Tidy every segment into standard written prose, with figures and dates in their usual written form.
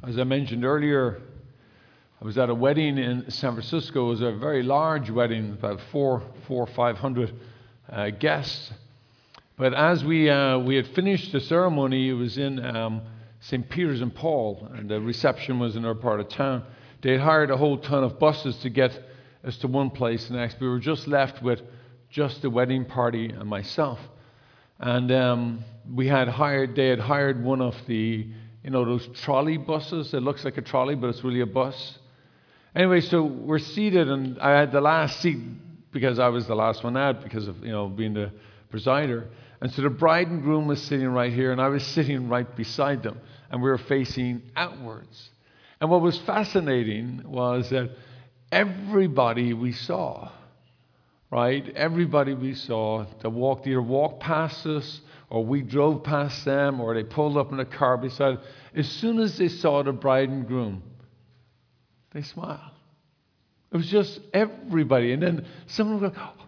As I mentioned earlier, I was at a wedding in San Francisco. It was a very large wedding, about 500 guests. But as we had finished the ceremony, it was in St. Peter's and Paul, and the reception was in our part of town. They had hired a whole ton of buses to get us to one place to the next. We were just left with just the wedding party and myself. And they had hired one of the, those trolley buses. It looks like a trolley, but it's really a bus. Anyway, so we're seated, and I had the last seat because I was the last one out because of, being the presider. And so the bride and groom was sitting right here, and I was sitting right beside them, and we were facing outwards. And what was fascinating was that everybody we saw, right? Everybody we saw that either walked past us, or we drove past them, or they pulled up in a car beside us. As soon as they saw the bride and groom, they smiled. It was just everybody. And then someone would go, oh.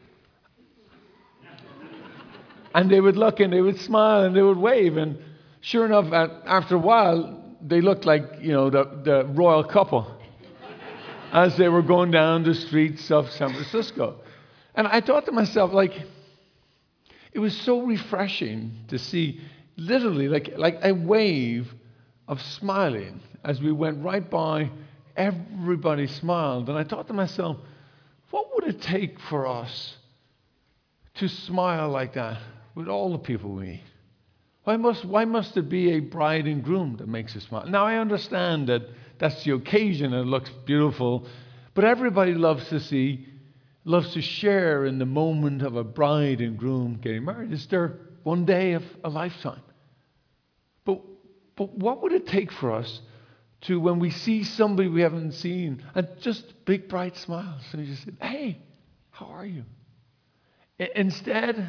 And they would look and they would smile and they would wave. And sure enough, after a while, they looked like, the royal couple as they were going down the streets of San Francisco. And I thought to myself, it was so refreshing to see literally like a wave of smiling as we went right by. Everybody smiled. And I thought to myself, what would it take for us to smile like that with all the people we meet? Why must there be a bride and groom that makes us smile? Now, I understand that that's the occasion and it looks beautiful, but everybody loves to share in the moment of a bride and groom getting married. It's their one day of a lifetime. But what would it take for us to, when we see somebody we haven't seen, and just big bright smiles, and you just say, hey, how are you? Instead,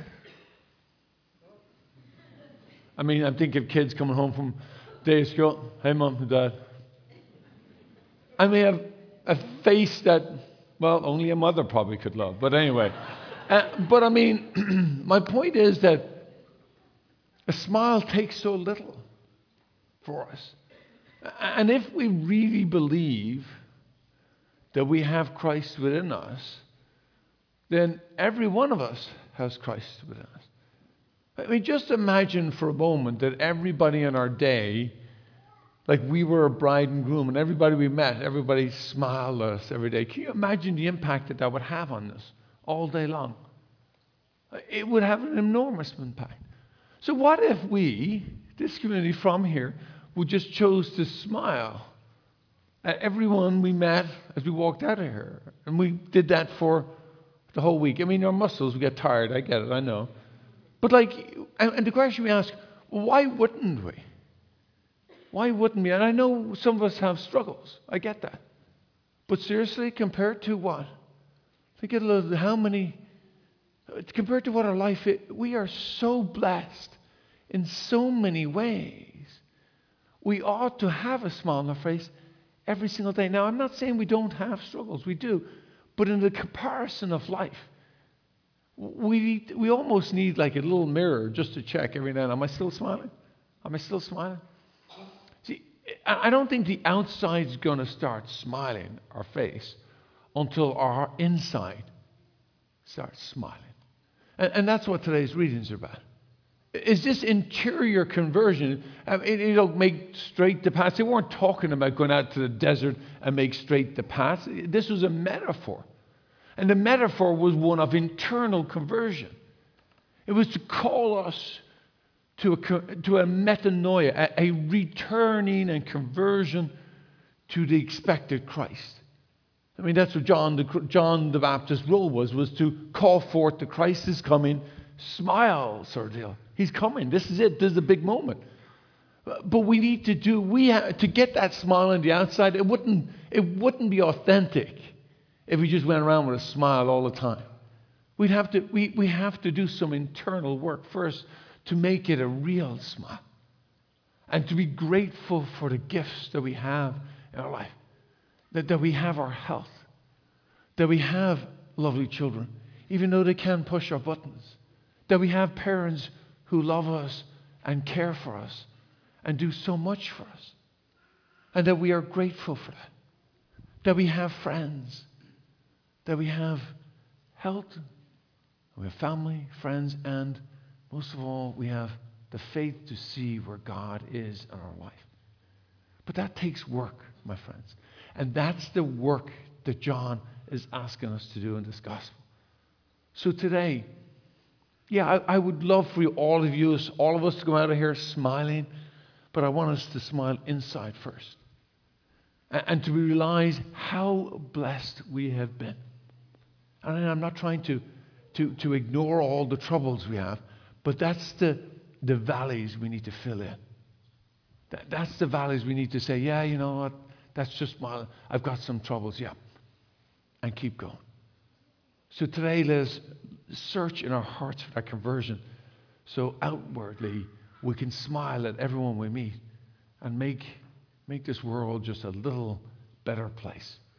I'm thinking of kids coming home from day of school. Hey, Mom and Dad. I may have a face that, well, only a mother probably could love. But anyway. My point is that a smile takes so little for us. And if we really believe that we have Christ within us, then every one of us has Christ within us. Just imagine for a moment that everybody in our day, like we were a bride and groom, and everybody we met, everybody smiled at us every day. Can you imagine the impact that would have on us all day long? It would have an enormous impact. So what if we, this community from here, would just chose to smile at everyone we met as we walked out of here? And we did that for the whole week. Our muscles would get tired. I get it, I know. But and the question we ask, why wouldn't we? Why wouldn't we? And I know some of us have struggles. I get that. But seriously, compared to what? Think of how many, compared to what our life is, we are so blessed in so many ways. We ought to have a smile on our face every single day. Now, I'm not saying we don't have struggles. We do. But in the comparison of life, we almost need like a little mirror just to check every now and then. Am I still smiling? Am I still smiling? See, I don't think the outside's going to start smiling our face until our inside starts smiling. And that's what today's readings are about. Is this interior conversion, make straight the path. They weren't talking about going out to the desert and make straight the path. This was a metaphor. And the metaphor was one of internal conversion. It was to call us to a metanoia, a returning and conversion to the expected Christ. That's what John the Baptist's role was to call forth the Christ is coming, smile sort of deal. He's coming. This is it. This is a big moment. But to get that smile on the outside, it wouldn't be authentic if we just went around with a smile all the time. We have to do some internal work first to make it a real smile. And to be grateful for the gifts that we have in our life. That we have our health. That we have lovely children, even though they can't push our buttons. That we have parents who love us and care for us and do so much for us. And that we are grateful for that. That we have friends. That we have health. We have family, friends, and most of all, we have the faith to see where God is in our life. But that takes work, my friends. And that's the work that John is asking us to do in this gospel. So today, I would love for you, all of us to go out of here smiling, but I want us to smile inside first. And to realize how blessed we have been. And I'm not trying to ignore all the troubles we have, but that's the valleys we need to fill in. That's the valleys we need to say, yeah, you know what, that's just I've got some troubles, yeah. And keep going. So today, let us search in our hearts for that conversion. So outwardly, we can smile at everyone we meet and make this world just a little better place.